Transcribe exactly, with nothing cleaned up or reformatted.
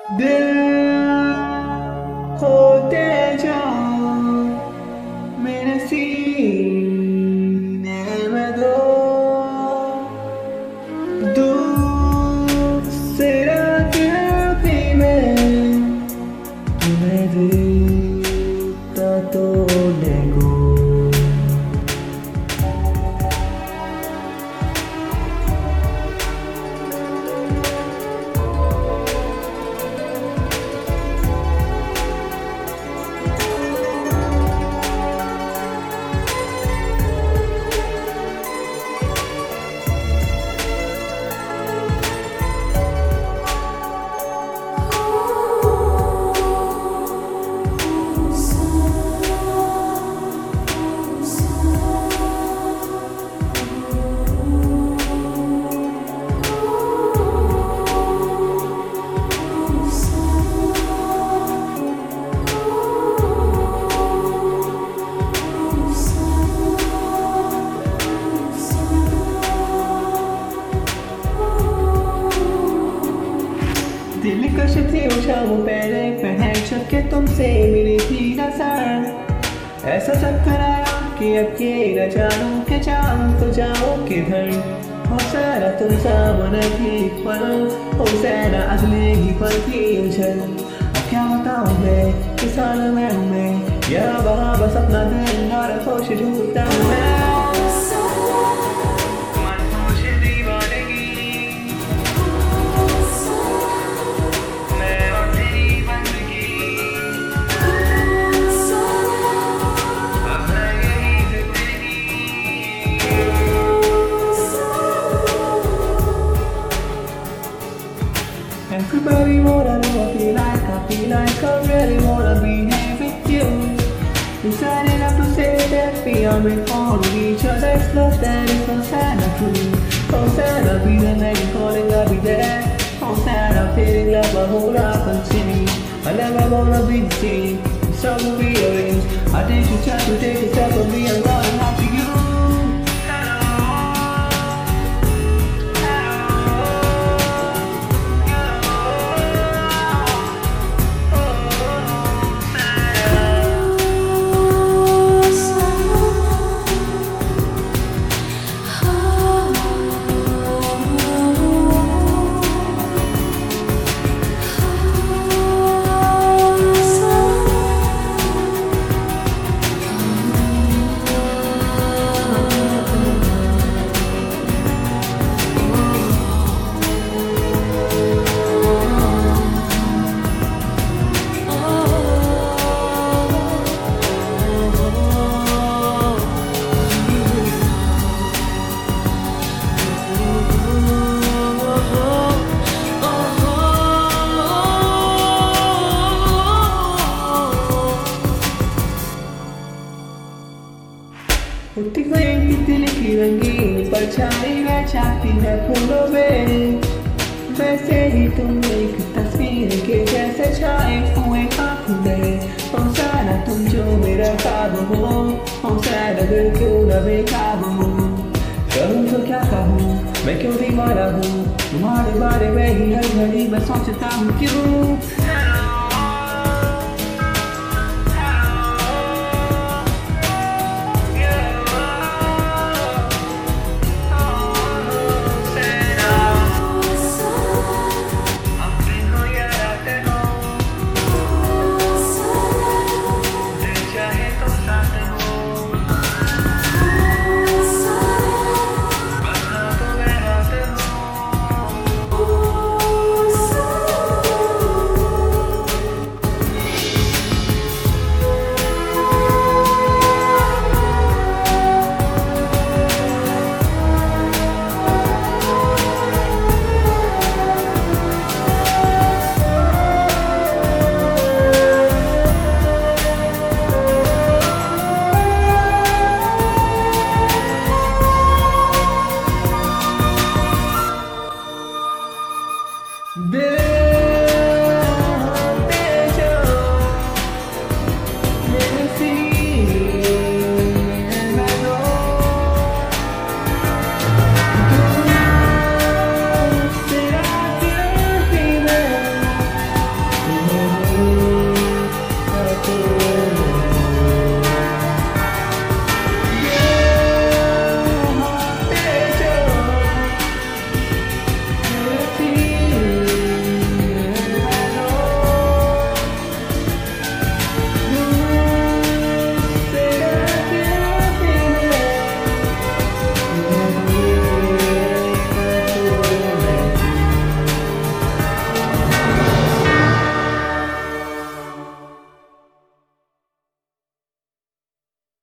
दिल होते जाओ मेरे सीने में दो दूसरा दिल भी मैं तुम्हें देता तो लगो। दिलकश थी शाम पहले पहन के तुमसे मिली थी नजर। ऐसा चक्कर आया कि अब ये न जानूं कि जाऊं तो जाऊं किधर। हो सारा तुम सामने थी पल, हो सारा अगले ही पल थी उछल। अब क्या बताऊं मैं किस हाल में हूँ मैं, यहाँ वहाँ बस अपना दिल और खुश झूठता हूँ मैं। Everybody wanna know I feel like, I feel like I really wanna be here with you. Decided not to say that we are meant for each other's love, that is so sad, not true. So sad, I'll be the next calling, I'll be there. So sad, I'm feeling like my whole life continues. I never wanna be the same, so will be arranged. I think you try to take a step from me, I'm going after you. उठती हुई तितली की रंगीन परछाई में चाहती है फूलों में, वैसे ही तुम एक तस्वीर के जैसे छाए हुए आँखों में। हो सारा तुम जो मेरा ख्वाब हो, हो सारा दिल क्यों न बेकाब हो। कहूँ तो क्या कहूँ मैं क्यों दीवाना हूँ, तुम्हारे बारे में ही हर घड़ी मैं सोचता हूँ क्यों। है।